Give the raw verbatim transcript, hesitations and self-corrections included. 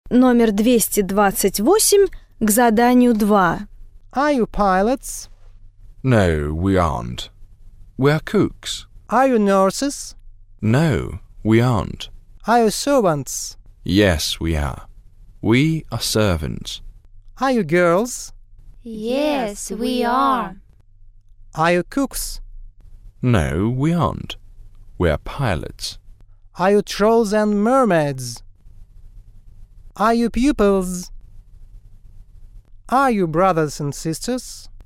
номер двести двадцать восемь к заданию два. Are you pilots? No, we aren't. We're cooks. Are you nurses? No, we aren't. Are you servants? Yes, we are. We are servants. Are you girls? Yes, we are. Are you cooks? No, we aren't. We're pilots. Are you trolls and mermaids? Are you pupils? Are you brothers and sisters?